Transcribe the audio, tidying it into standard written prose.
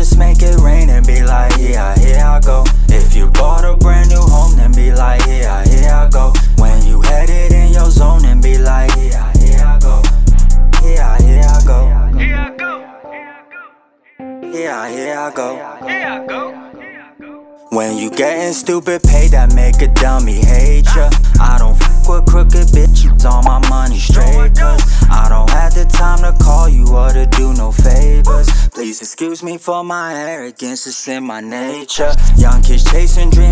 just make it rain and be like, here I go. If you bought a brand new home, then be like, here I go. When you headed in your zone, then be like, here I go. Here I go. Here I go. Here I go. Here I go. When you getting stupid pay, that make a dummy hate ya. I don't fuck with crooked bitches, all my money straight, cause I don't have the time to call you or to do no favors. Please excuse me for my arrogance, it's in my nature. Young kids chasing dreams